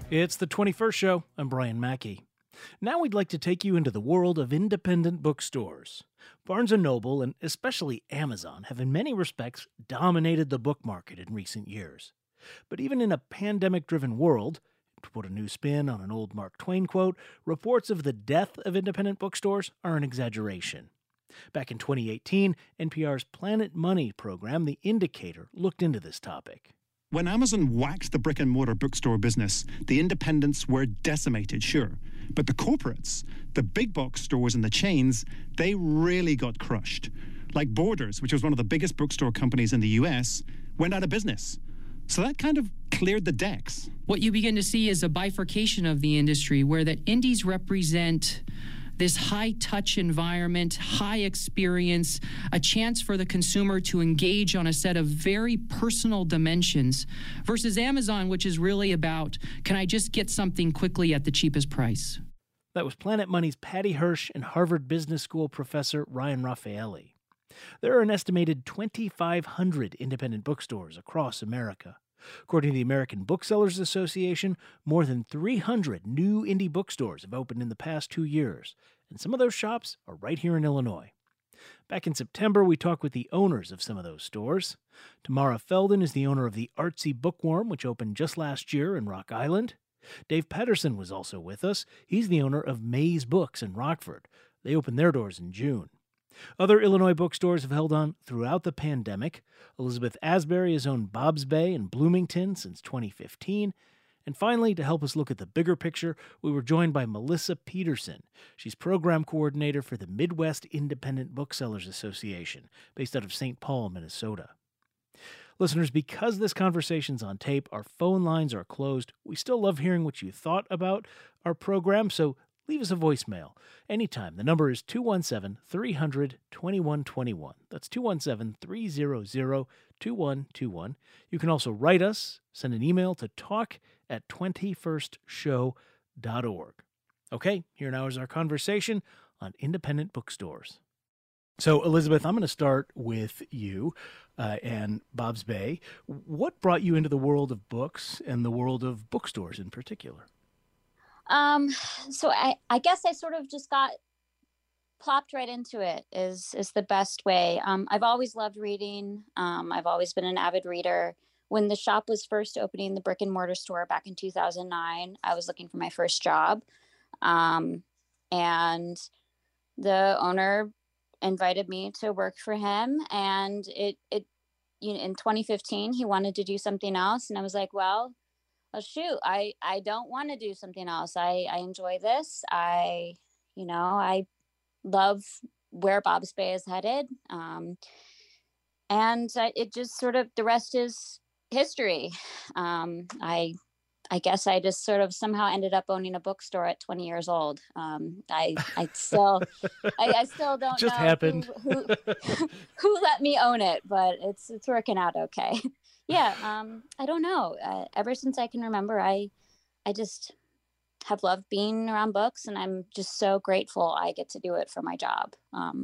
It's the 21st show. I'm Brian Mackey. Now we'd like to take you into the world of independent bookstores. Barnes & Noble, and especially Amazon, have in many respects dominated the book market in recent years. But even in a pandemic-driven world, to put a new spin on an old Mark Twain quote, reports of the death of independent bookstores are an exaggeration. Back in 2018, NPR's Planet Money program, The Indicator, looked into this topic. When Amazon whacked the brick-and-mortar bookstore business, the independents were decimated, sure. But the corporates, the big box stores and the chains, they really got crushed. Like Borders, which was one of the biggest bookstore companies in the US, went out of business. So that kind of cleared the decks. What you begin to see is a bifurcation of the industry where that indies represent this high-touch environment, high experience, a chance for the consumer to engage on a set of very personal dimensions, versus Amazon, which is really about, can I just get something quickly at the cheapest price? That was Planet Money's Patty Hirsch and Harvard Business School professor Ryan Raffaelli. There are an estimated 2,500 independent bookstores across America. According to the American Booksellers Association, more than 300 new indie bookstores have opened in the past 2 years, and some of those shops are right here in Illinois. Back in September, we talked with the owners of some of those stores. Tamara Felden is the owner of the Artsy Bookworm, which opened just last year in Rock Island. Dave Pedersen was also with us. He's the owner of Maze Books in Rockford. They opened their doors in June. Other Illinois bookstores have held on throughout the pandemic. Elizabeth Asbury has owned Bob's Bay in Bloomington since 2015. And finally, to help us look at the bigger picture, we were joined by Melissa Peterson. She's program coordinator for the Midwest Independent Booksellers Association, based out of St. Paul, Minnesota. Listeners, because this conversation's on tape, our phone lines are closed. We still love hearing what you thought about our program, so leave us a voicemail anytime. The number is 217-300-2121. That's 217-300-2121. You can also write us, send an email to talk@21stshow.org. Okay, here now is our conversation on independent bookstores. So, Elizabeth, I'm going to start with you and Bob's Bay. What brought you into the world of books and the world of bookstores in particular? So I guess I sort of just got plopped right into it is the best way. I've always loved reading. I've always been an avid reader. When the shop was first opening, the brick and mortar store back in 2009, I was looking for my first job. And the owner invited me to work for him, and it in 2015, he wanted to do something else. And I was like, well, shoot, I don't want to do something else. I enjoy this. I love where Bob's Bay is headed. It just sort of, the rest is history. I guess I just sort of somehow ended up owning a bookstore at 20 years old. I still don't just know happened. who let me own it, but it's working out okay. Yeah, I don't know. Ever since I can remember, I just have loved being around books, and I'm just so grateful I get to do it for my job.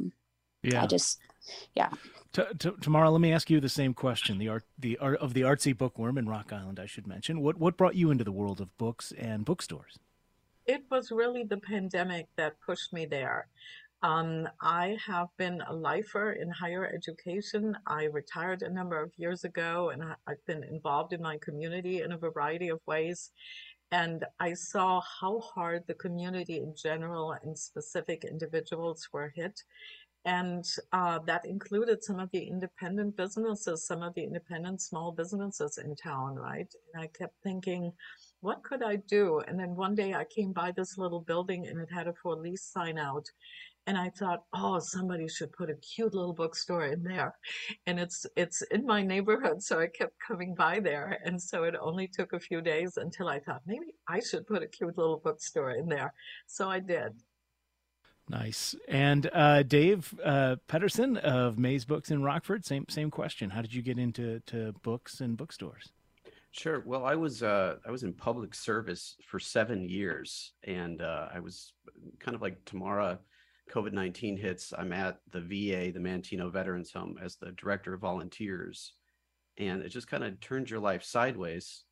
Tamara, let me ask you the same question. The art of the Artsy Bookworm in Rock Island, I should mention. What brought you into the world of books and bookstores? It was really the pandemic that pushed me there. I have been a lifer in higher education. I retired a number of years ago, and I've been involved in my community in a variety of ways. And I saw how hard the community in general and specific individuals were hit. And that included some of the independent businesses, some of the independent small businesses in town, right? And I kept thinking, what could I do? And then one day I came by this little building and it had a for lease sign out. And I thought, oh, somebody should put a cute little bookstore in there. And it's in my neighborhood, so I kept coming by there. And so it only took a few days until I thought, maybe I should put a cute little bookstore in there. So I did. Nice. And Dave Pedersen of Maze Books in Rockford, same question. How did you get into books and bookstores? Sure. Well, I was in public service for 7 years, and I was kind of like Tamara. COVID-19 hits. I'm at the VA, the Manteno Veterans Home, as the director of volunteers, and it just kind of turns your life sideways.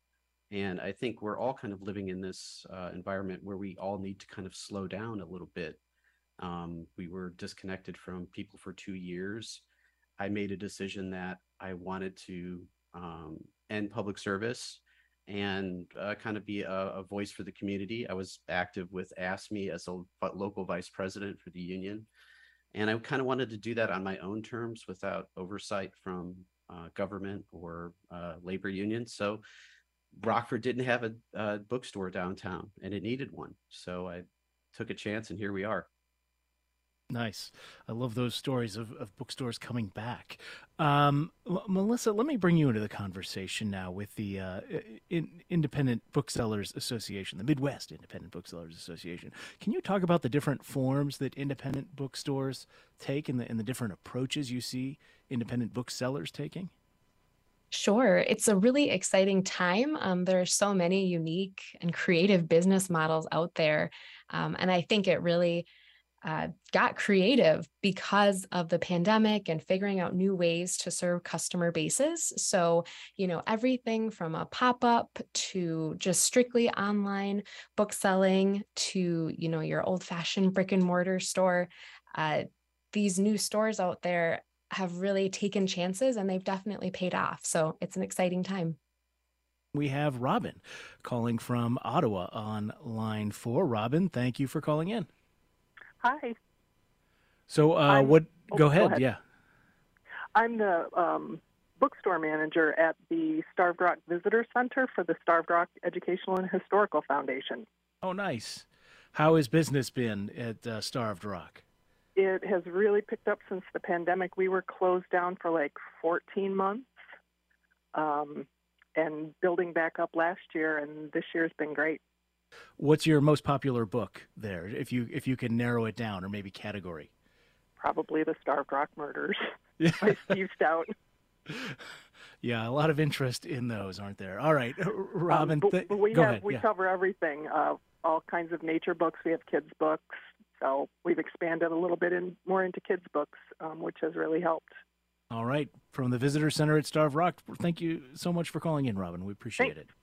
And I think we're all kind of living in this environment where we all need to kind of slow down a little bit. We were disconnected from people for 2 years. I made a decision that I wanted to end public service and kind of be a voice for the community. I was active with ASME as a local vice president for the union. And I kind of wanted to do that on my own terms without oversight from government or labor unions. So Rockford didn't have a bookstore downtown, and it needed one. So I took a chance, and here we are. Nice. I love those stories of bookstores coming back. Melissa, let me bring you into the conversation now with the Independent Booksellers Association, the Midwest Independent Booksellers Association. Can you talk about the different forms that independent bookstores take and the different approaches you see independent booksellers taking? Sure. It's a really exciting time. There are so many unique and creative business models out there. And I think it really got creative because of the pandemic and figuring out new ways to serve customer bases. So, everything from a pop-up to just strictly online book selling to, your old-fashioned brick and mortar store. These new stores out there have really taken chances and they've definitely paid off. So it's an exciting time. We have Robin calling from Ottawa on line 4. Robin, thank you for calling in. Hi. So go ahead. Yeah. I'm the bookstore manager at the Starved Rock Visitor Center for the Starved Rock Educational and Historical Foundation. Oh, nice. How has business been at Starved Rock? It has really picked up since the pandemic. We were closed down for like 14 months and building back up last year, and this year's been great. What's your most popular book there, if you can narrow it down, or maybe category? Probably The Starved Rock Murders by Steve Stout. Yeah, a lot of interest in those, aren't there? All right, Robin, we go ahead. We cover everything, all kinds of nature books. We have kids' books. So we've expanded a little bit more into kids' books, which has really helped. All right. From the Visitor Center at Starved Rock, thank you so much for calling in, Robin. We appreciate it.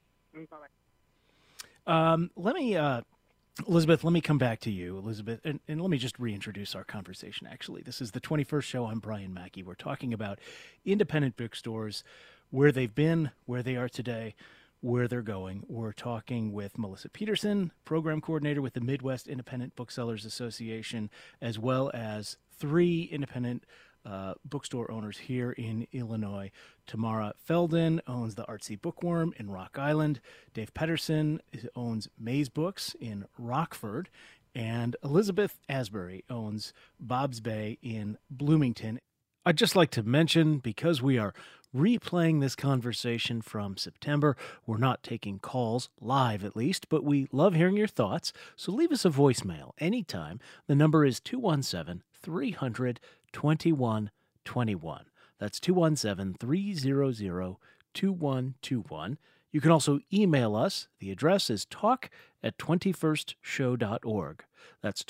Bye-bye. Elizabeth, let me come back to you, Elizabeth, and let me just reintroduce our conversation, actually. This is the 21st show. I'm Brian Mackey. We're talking about independent bookstores, where they've been, where they are today, where they're going. We're talking with Melissa Peterson, program coordinator with the Midwest Independent Booksellers Association, as well as 3 independent bookstore owners here in Illinois. Tamara Felden owns the Artsy Bookworm in Rock Island. Dave Pedersen owns Maze Books in Rockford. And Elizabeth Asbury owns Bob's Bay in Bloomington. I'd just like to mention, because we are replaying this conversation from September, we're not taking calls, live at least, but we love hearing your thoughts, so leave us a voicemail anytime. The number is 217-300-2121. That's 217-300-2121. You can also email us. The address is talk@21stshow.org. That's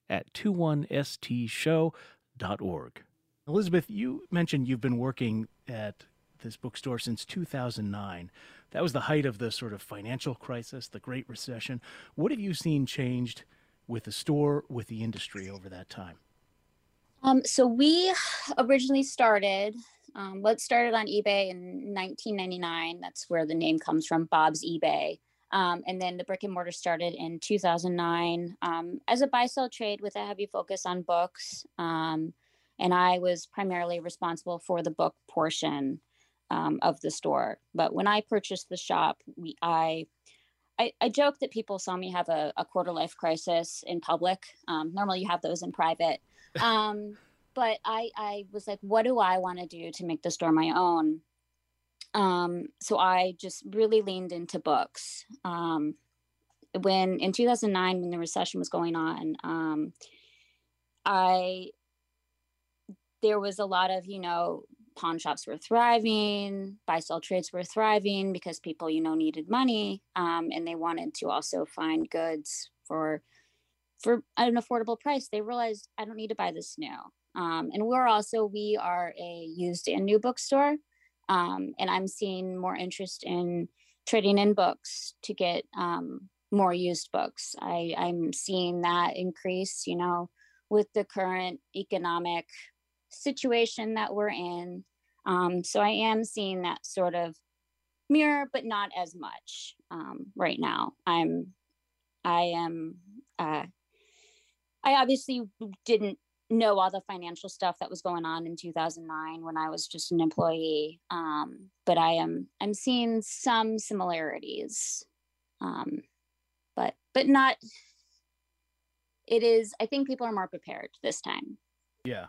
talk@21stshow.org. Elizabeth, you mentioned you've been working at this bookstore since 2009. That was the height of the sort of financial crisis, the Great Recession. What have you seen changed with the store, with the industry over that time? So we originally started, started on eBay in 1999. That's where the name comes from, Bob's eBay. And then the brick and mortar started in 2009 as a buy-sell trade with a heavy focus on books. And I was primarily responsible for the book portion of the store. But when I purchased the shop, I joke that people saw me have a quarter life crisis in public. Normally you have those in private. But I was like, what do I want to do to make the store my own? So I just really leaned into books. In 2009, when the recession was going on, there was a lot of, pawn shops were thriving, buy-sell trades were thriving because people, needed money. And they wanted to also find goods for an affordable price. They realized, I don't need to buy this new. And we are a used and new bookstore. And I'm seeing more interest in trading in books to get more used books. I'm seeing that increase, with the current economic situation that we're in. So I am seeing that sort of mirror, but not as much right now. I obviously didn't know all the financial stuff that was going on in 2009 when I was just an employee. But I'm seeing some similarities, but not. It is. I think people are more prepared this time. Yeah.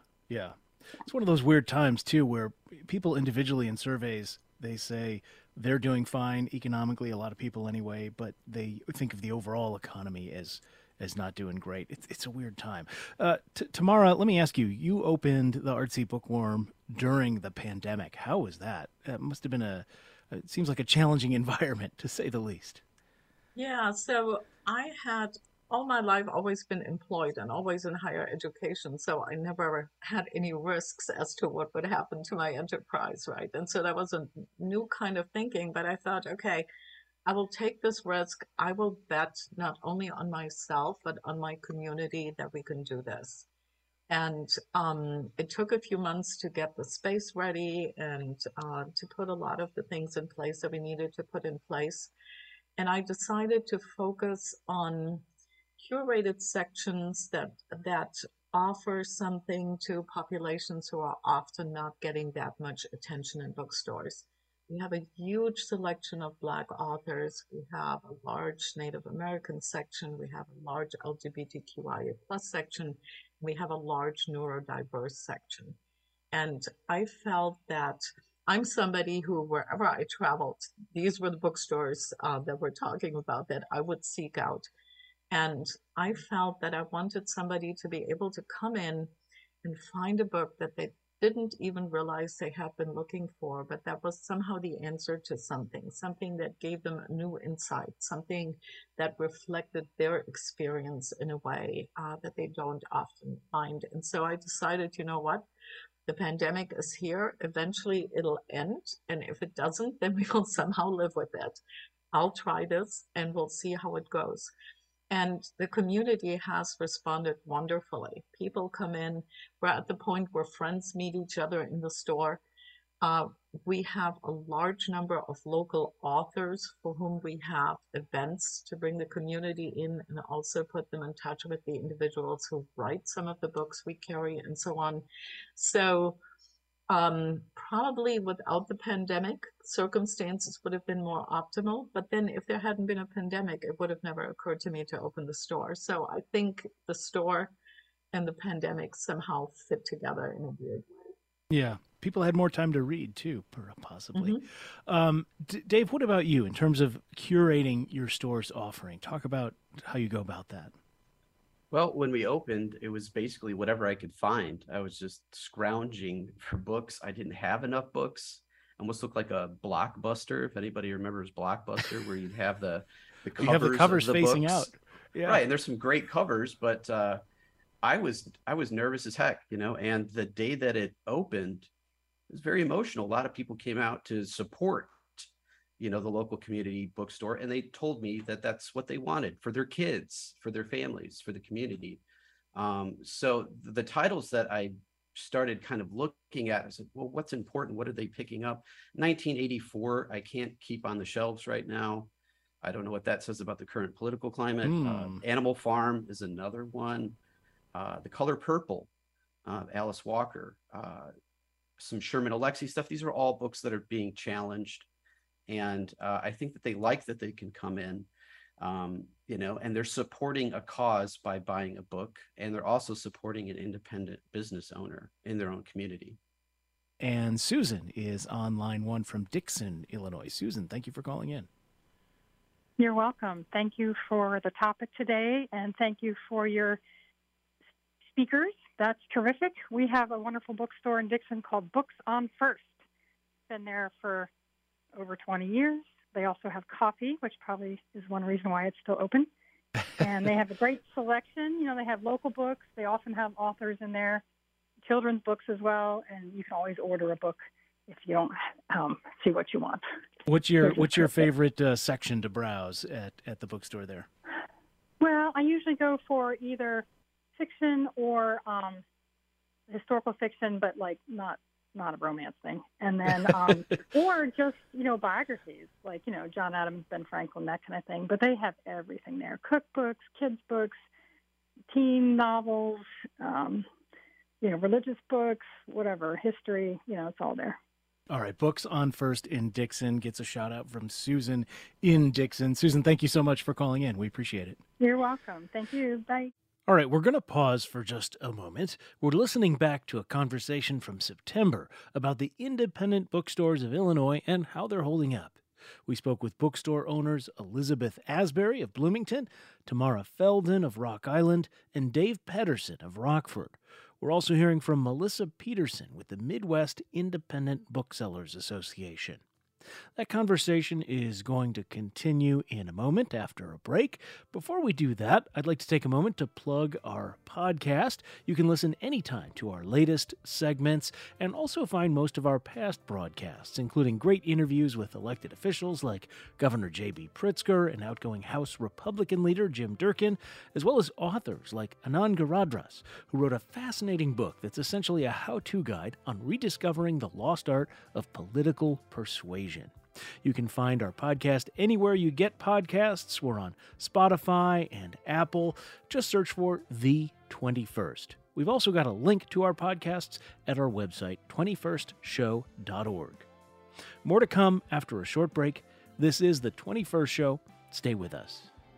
It's one of those weird times too, where people individually in surveys, they say they're doing fine economically, a lot of people anyway, but they think of the overall economy as not doing great. It's a weird time. Tamara, let me ask you, you opened the Artsy Bookworm during the pandemic. How was that? It must have been it seems like a challenging environment, to say the least. Yeah, so I had all my life always been employed and always in higher education. So I never had any risks as to what would happen to my enterprise, right? And so that was a new kind of thinking, but I thought, okay, I will take this risk. I will bet not only on myself, but on my community that we can do this. And it took a few months to get the space ready and to put a lot of the things in place that we needed to put in place. And I decided to focus on curated sections that offer something to populations who are often not getting that much attention in bookstores. We have a huge selection of Black authors. We have a large Native American section. We have a large LGBTQIA+ section. We have a large neurodiverse section. And I felt that I'm somebody who, wherever I traveled, these were the bookstores that we're talking about that I would seek out. And I felt that I wanted somebody to be able to come in and find a book that they didn't even realize they had been looking for, but that was somehow the answer to something that gave them a new insight, something that reflected their experience in a way that they don't often find. And so I decided, you know what? The pandemic is here. Eventually it'll end. And if it doesn't, then we will somehow live with it. I'll try this and we'll see how it goes. And the community has responded wonderfully. People come in. We're at the point where friends meet each other in the store. We have a large number of local authors for whom we have events to bring the community in and also put them in touch with the individuals who write some of the books we carry and so on. So probably without the pandemic, circumstances would have been more optimal. But then if there hadn't been a pandemic, it would have never occurred to me to open the store. So I think the store and the pandemic somehow fit together in a weird way. Yeah. People had more time to read too, possibly. Mm-hmm. Dave, what about you in terms of curating your store's offering? Talk about how you go about that. Well, when we opened, it was basically whatever I could find. I was just scrounging for books. I didn't have enough books. Almost looked like a Blockbuster, if anybody remembers Blockbuster, where you'd have the covers, you have the covers of the facing books. Out. Yeah. Right, and there's some great covers, but I was nervous as heck, and the day that it opened, it was very emotional. A lot of people came out to support the local community bookstore, and they told me that that's what they wanted for their kids, for their families, for the community. So the titles that I started kind of looking at, I said, well, what's important? What are they picking up? 1984, I can't keep on the shelves right now. I don't know what that says about the current political climate. Animal Farm is another one. The Color Purple, Alice Walker, some Sherman Alexie stuff. These are all books that are being challenged. And I think that they like that they can come in, and they're supporting a cause by buying a book, and they're also supporting an independent business owner in their own community. And Susan is on line one from Dixon, Illinois. Susan, thank you for calling in. You're welcome. Thank you for the topic today, and thank you for your speakers. That's terrific. We have a wonderful bookstore in Dixon called Books on First. Been there for over 20 years. They also have coffee, which probably is one reason why it's still open. And they have a great selection. They have local books. They often have authors in there, children's books as well, and you can always order a book if you don't see what you want. What's your favorite section to browse at the bookstore there? Well, I usually go for either fiction or historical fiction, but like not a romance thing. And then, or just, biographies, like, John Adams, Ben Franklin, that kind of thing. But they have everything there: cookbooks, kids' books, teen novels, religious books, whatever, history, it's all there. All right. Books on First in Dixon gets a shout out from Susan in Dixon. Susan, thank you so much for calling in. We appreciate it. You're welcome. Thank you. Bye. All right, we're going to pause for just a moment. We're listening back to a conversation from September about the independent bookstores of Illinois and how they're holding up. We spoke with bookstore owners Elizabeth Asbury of Bloomington, Tamara Feldon of Rock Island, and Dave Pedersen of Rockford. We're also hearing from Melissa Peterson with the Midwest Independent Booksellers Association. That conversation is going to continue in a moment after a break. Before we do that, I'd like to take a moment to plug our podcast. You can listen anytime to our latest segments and also find most of our past broadcasts, including great interviews with elected officials like Governor J.B. Pritzker and outgoing House Republican leader Jim Durkin, as well as authors like Anand Giradhras, who wrote a fascinating book that's essentially a how-to guide on rediscovering the lost art of political persuasion. You can find our podcast anywhere you get podcasts. We're on Spotify and Apple. Just search for The 21st. We've also got a link to our podcasts at our website, 21stshow.org. More to come after a short break. This is The 21st Show. Stay with us.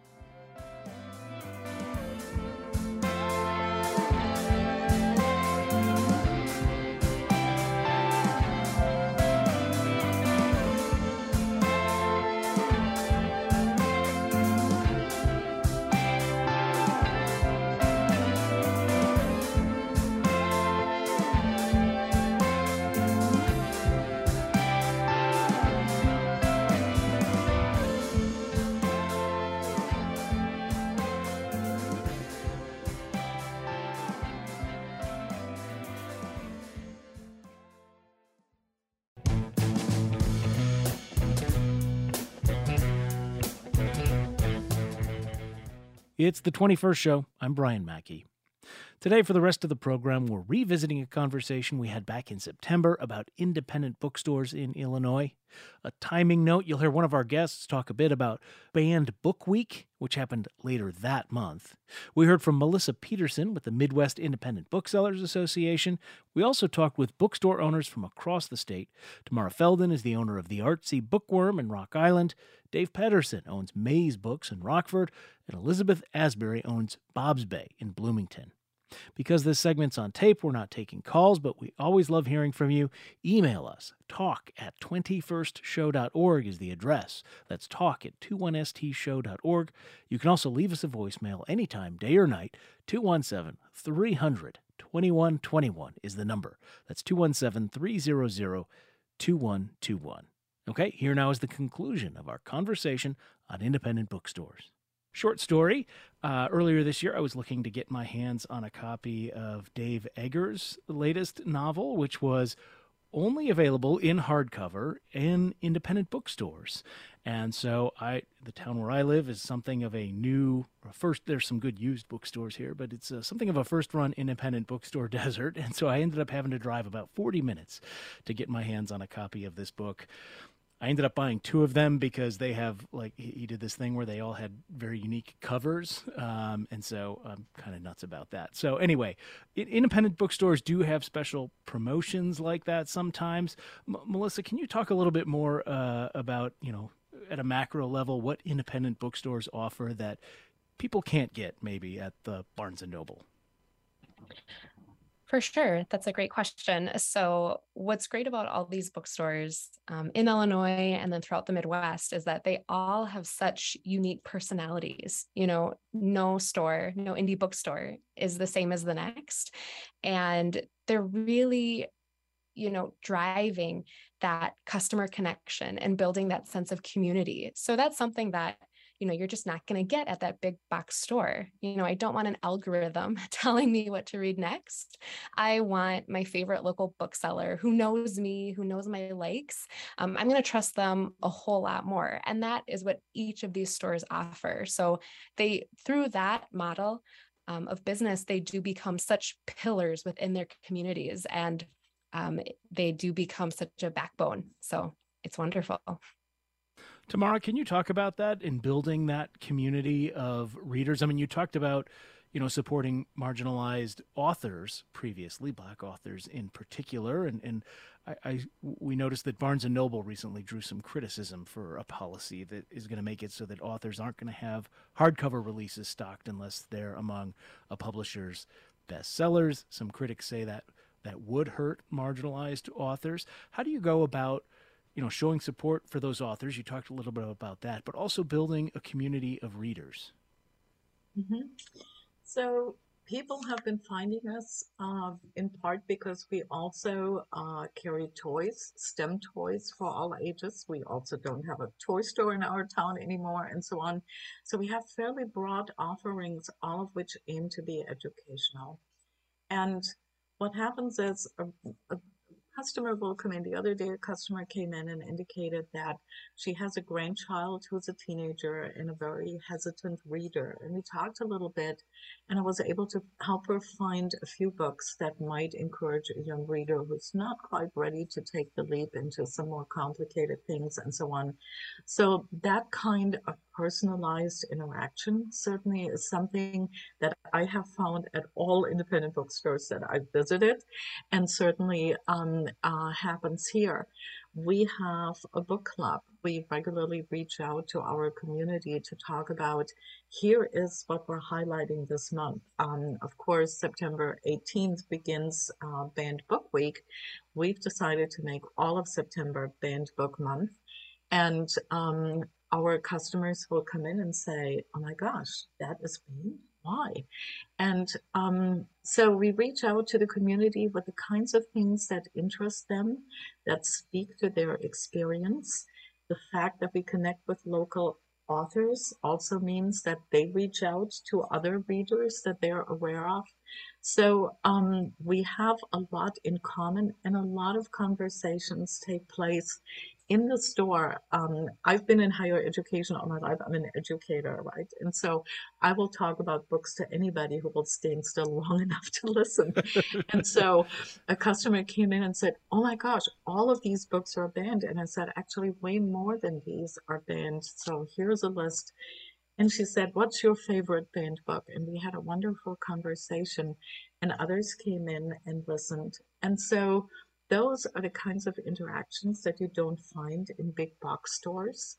It's The 21st Show. I'm Brian Mackey. Today, for the rest of the program, we're revisiting a conversation we had back in September about independent bookstores in Illinois. A timing note, you'll hear one of our guests talk a bit about Banned Book Week, which happened later that month. We heard from Melissa Peterson with the Midwest Independent Booksellers Association. We also talked with bookstore owners from across the state. Tamara Feldon is the owner of the Artsy Bookworm in Rock Island. Dave Pedersen owns Maze Books in Rockford. And Elizabeth Asbury owns Bob's Bay in Bloomington. Because this segment's on tape, we're not taking calls, but we always love hearing from you. Email us. talk@21stshow.org is the address. That's talk@21stshow.org. You can also leave us a voicemail anytime, day or night. 217-300-2121 is the number. That's 217-300-2121. Okay, here now is the conclusion of our conversation on independent bookstores. Short story. Earlier this year, I was looking to get my hands on a copy of Dave Eggers' latest novel, which was only available in hardcover in independent bookstores. And so the town where I live is something of a new, first, there's some good used bookstores here, but it's something of a first-run independent bookstore desert. And so I ended up having to drive about 40 minutes to get my hands on a copy of this book. I ended up buying two of them because they have, he did this thing where they all had very unique covers. And so I'm kind of nuts about that. So anyway, independent bookstores do have special promotions like that sometimes. Melissa, can you talk a little bit more about, at a macro level, what independent bookstores offer that people can't get maybe at the Barnes & Noble? For sure. That's a great question. So what's great about all these bookstores in Illinois and then throughout the Midwest is that they all have such unique personalities. No store, no indie bookstore is the same as the next. And they're really, driving that customer connection and building that sense of community. So that's something that you're just not going to get at that big box store. I don't want an algorithm telling me what to read next. I want my favorite local bookseller who knows me, who knows my likes. I'm going to trust them a whole lot more. And that is what each of these stores offer. So through that model of business, they do become such pillars within their communities, and they do become such a backbone. So it's wonderful. Tamara, can you talk about that in building that community of readers? I mean, you talked about, supporting marginalized authors previously, Black authors in particular, and we noticed that Barnes & Noble recently drew some criticism for a policy that is going to make it so that authors aren't going to have hardcover releases stocked unless they're among a publisher's bestsellers. Some critics say that would hurt marginalized authors. How do you go about showing support for those authors? You talked a little bit about that, but also building a community of readers. Mm-hmm. So people have been finding us in part because we also carry toys, STEM toys for all ages. We also don't have a toy store in our town anymore, and so on. So we have fairly broad offerings, all of which aim to be educational. And what happens is a customer will come in. The other day, a customer came in and indicated that she has a grandchild who's a teenager and a very hesitant reader. And we talked a little bit, and I was able to help her find a few books that might encourage a young reader who's not quite ready to take the leap into some more complicated things and so on. So that kind of personalized interaction certainly is something that I have found at all independent bookstores that I've visited, and certainly happens here. We have a book club. We regularly reach out to our community to talk about, here is what we're highlighting this month. Of course, September 18th begins Banned Book Week. We've decided to make all of September Banned Book Month. And our customers will come in and say, oh my gosh, that is banned? Why? And so we reach out to the community with the kinds of things that interest them, that speak to their experience. The fact that we connect with local authors also means that they reach out to other readers that they're aware of. So we have a lot in common, and a lot of conversations take place in the store. I've been in higher education all my life. I'm an educator, right? And so I will talk about books to anybody who will stand still long enough to listen. And so a customer came in and said, oh my gosh, all of these books are banned. And I said, actually, way more than these are banned. So here's a list. And she said, what's your favorite banned book? And we had a wonderful conversation, and others came in and listened. And so those are the kinds of interactions that you don't find in big box stores.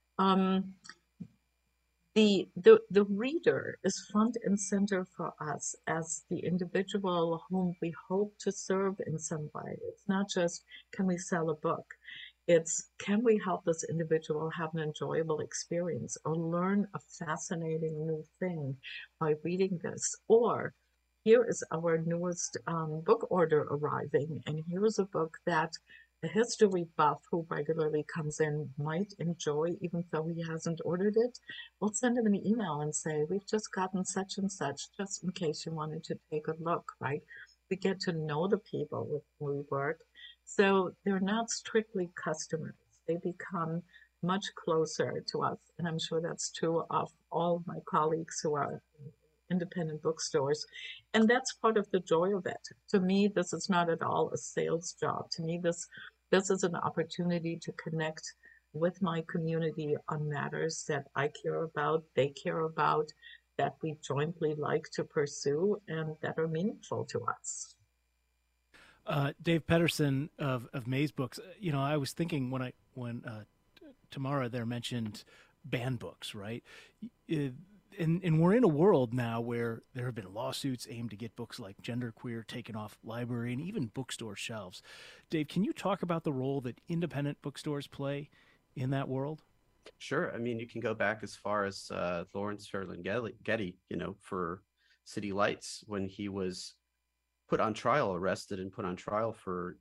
The reader is front and center for us as the individual whom we hope to serve in some way. It's not just, can we sell a book? It's, can we help this individual have an enjoyable experience or learn a fascinating new thing by reading this? Or here is our newest book order arriving, and here's a book that a history buff who regularly comes in might enjoy, even though he hasn't ordered it. We'll send him an email and say, we've just gotten such and such, just in case you wanted to take a look, right? We get to know the people with whom we work. So they're not strictly customers. They become much closer to us. And I'm sure that's true of all of my colleagues who are independent bookstores. And that's part of the joy of it. To me, this is not at all a sales job. To me, this is an opportunity to connect with my community on matters that I care about, they care about, that we jointly like to pursue, and that are meaningful to us. Dave Pedersen of Maze Books, I was thinking when Tamara there mentioned banned books, right? And we're in a world now where there have been lawsuits aimed to get books like Genderqueer taken off library and even bookstore shelves. Dave, can you talk about the role that independent bookstores play in that world? Sure. I mean, you can go back as far as Lawrence Ferlinghetti, for City Lights, when he was arrested and put on trial for,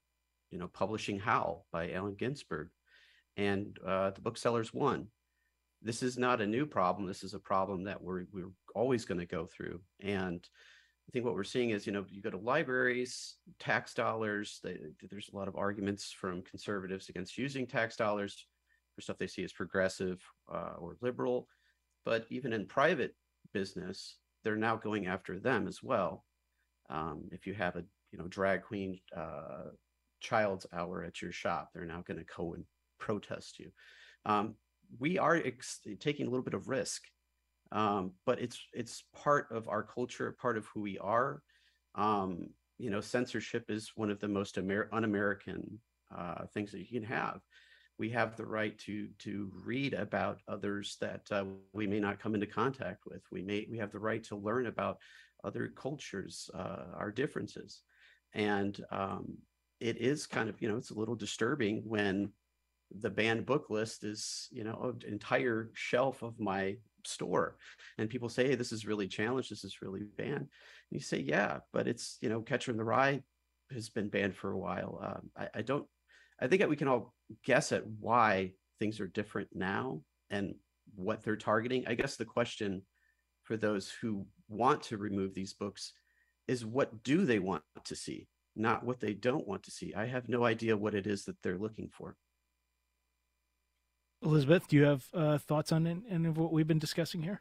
publishing Howl by Allen Ginsberg. And the booksellers won. this is not a new problem. This is a problem that we're always going to go through. And I think what we're seeing is, you go to libraries, tax dollars. There's a lot of arguments from conservatives against using tax dollars for stuff they see as progressive or liberal. But even in private business, they're now going after them as well. If you have a drag queen child's hour at your shop, they're now going to go and protest you. We are taking a little bit of risk, but it's part of our culture, part of who we are. Censorship is one of the most un-American things that you can have. We have the right to read about others that we may not come into contact with. We have the right to learn about other cultures, our differences, and it is kind of it's a little disturbing when the banned book list is an entire shelf of my store, and people say, hey, this is really challenged, this is really banned, and you say, yeah, but it's Catcher in the Rye has been banned for a while. I think that we can all guess at why things are different now and what they're targeting. I guess the question for those who want to remove these books is, what do they want to see, not what they don't want to see. I have no idea what it is that they're looking for. Elizabeth, do you have thoughts on any of what we've been discussing here?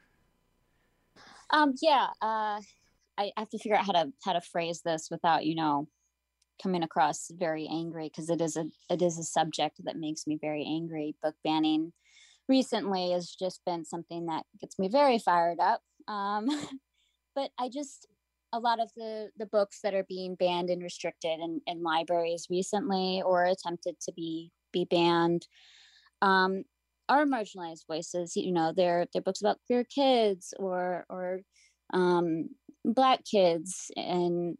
I have to figure out how to phrase this without coming across very angry, because it is a subject that makes me very angry. Book banning recently has just been something that gets me very fired up. But a lot of the books that are being banned and restricted in libraries recently, or attempted to be banned, are marginalized voices. They're books about queer kids or Black kids in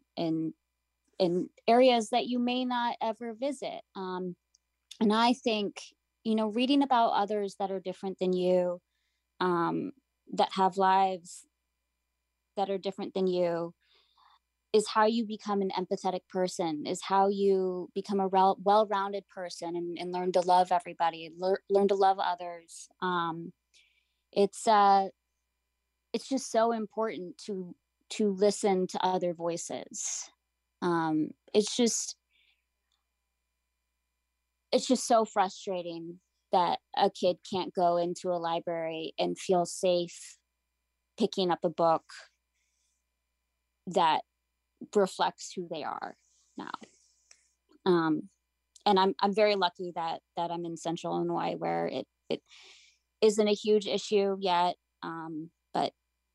areas that you may not ever visit. And I think, reading about others that are different than you, that have lives that are different than you, is how you become an empathetic person, is how you become a well-rounded person and learn to love everybody, learn to love others. It's just so important to listen to other voices. It's just so frustrating that a kid can't go into a library and feel safe picking up a book that reflects who they are now. And I'm very lucky that I'm in Central Illinois, where it isn't a huge issue yet. But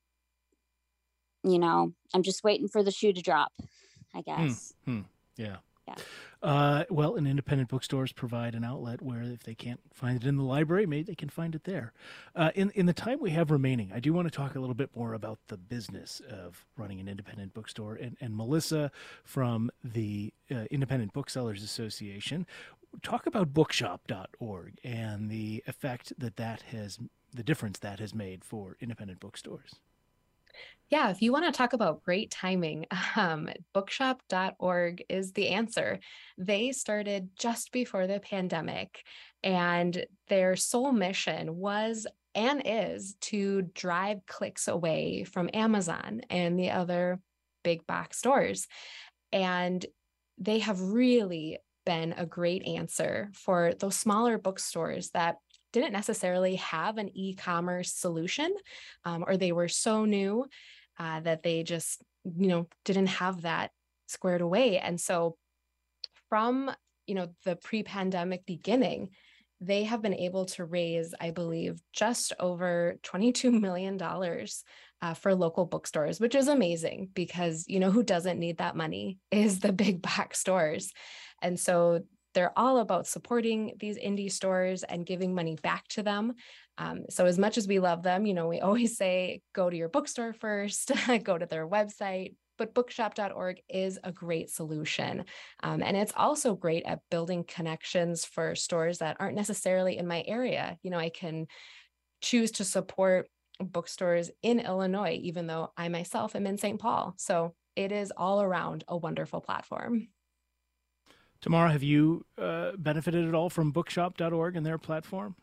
I'm just waiting for the shoe to drop, I guess. Yeah. Well, and independent bookstores provide an outlet where if they can't find it in the library, maybe they can find it there. In the time we have remaining, I do want to talk a little bit more about the business of running an independent bookstore. And Melissa from the Independent Booksellers Association, talk about bookshop.org and the effect the difference that has made for independent bookstores. Yeah, if you want to talk about great timing, bookshop.org is the answer. They started just before the pandemic, and their sole mission was and is to drive clicks away from Amazon and the other big box stores. And they have really been a great answer for those smaller bookstores that didn't necessarily have an e-commerce solution, or they were so new that they just, didn't have that squared away. And so from, the pre-pandemic beginning, they have been able to raise, I believe, just over $22 million for local bookstores, which is amazing because, who doesn't need that money is the big box stores. And so they're all about supporting these indie stores and giving money back to them. So as much as we love them, we always say, go to your bookstore first, go to their website, but bookshop.org is a great solution. And it's also great at building connections for stores that aren't necessarily in my area. I can choose to support bookstores in Illinois, even though I myself am in St. Paul. So it is all around a wonderful platform. Tamara, have you benefited at all from bookshop.org and their platform?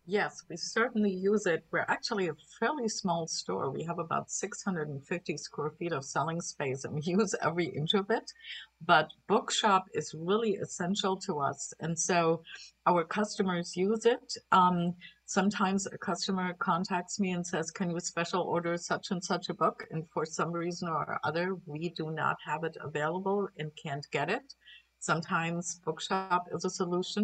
Yes, we certainly use it. We're actually a fairly small store. We have about 650 square feet of selling space and we use every inch of it. But Bookshop is really essential to us. And so our customers use it. Sometimes a customer contacts me and says, can you special order such and such a book? And for some reason or other, we do not have it available and can't get it. Sometimes Bookshop is a solution.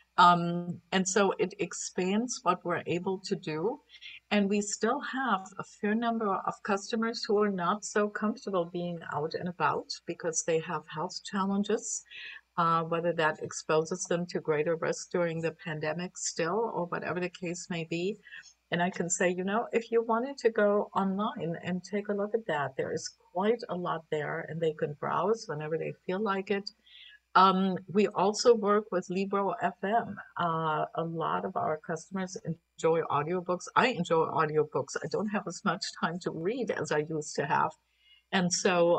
And so it expands what we're able to do. And we still have a fair number of customers who are not so comfortable being out and about because they have health challenges, whether that exposes them to greater risk during the pandemic still, or whatever the case may be. And I can say, if you wanted to go online and take a look at that, there is quite a lot there, and they can browse whenever they feel like it. We also work with Libro FM. A lot of our customers enjoy audiobooks. I enjoy audiobooks. I don't have as much time to read as I used to have. And so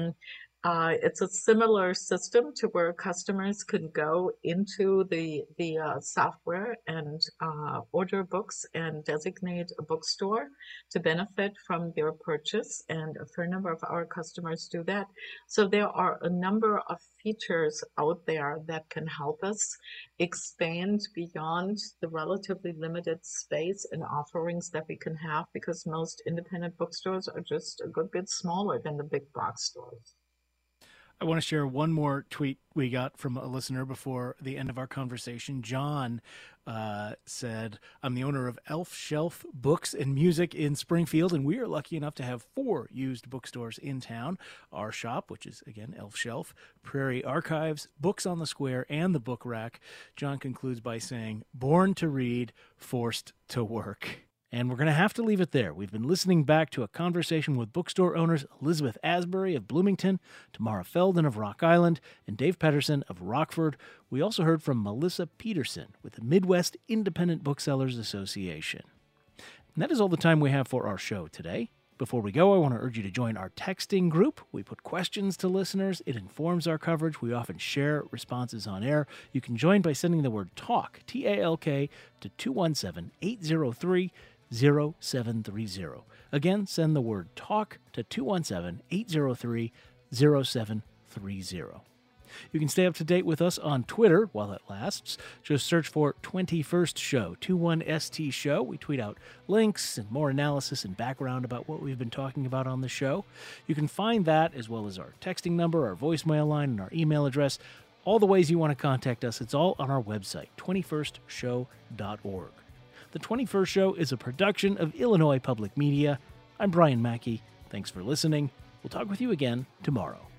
it's a similar system to where customers can go into the software and order books and designate a bookstore to benefit from their purchase. And a fair number of our customers do that. So there are a number of features out there that can help us expand beyond the relatively limited space and offerings that we can have, because most independent bookstores are just a good bit smaller than the big box stores. I want to share one more tweet we got from a listener before the end of our conversation. John said, I'm the owner of Elf Shelf Books and Music in Springfield, and we are lucky enough to have 4 used bookstores in town. Our shop, which is, again, Elf Shelf, Prairie Archives, Books on the Square, and the Book Rack. John concludes by saying, born to read, forced to work. And we're going to have to leave it there. We've been listening back to a conversation with bookstore owners Elizabeth Asbury of Bloomington, Tamara Feldon of Rock Island, and Dave Pedersen of Rockford. We also heard from Melissa Peterson with the Midwest Independent Booksellers Association. And that is all the time we have for our show today. Before we go, I want to urge you to join our texting group. We put questions to listeners. It informs our coverage. We often share responses on air. You can join by sending the word TALK, T-A-L-K, to 217-803-0730. Again, send the word TALK to 217-803-0730. You can stay up to date with us on Twitter while it lasts. Just search for 21st Show, 21ST Show. We tweet out links and more analysis and background about what we've been talking about on the show. You can find that, as well as our texting number, our voicemail line, and our email address. All the ways you want to contact us, it's all on our website, 21stshow.org. The 21st Show is a production of Illinois Public Media. I'm Brian Mackey. Thanks for listening. We'll talk with you again tomorrow.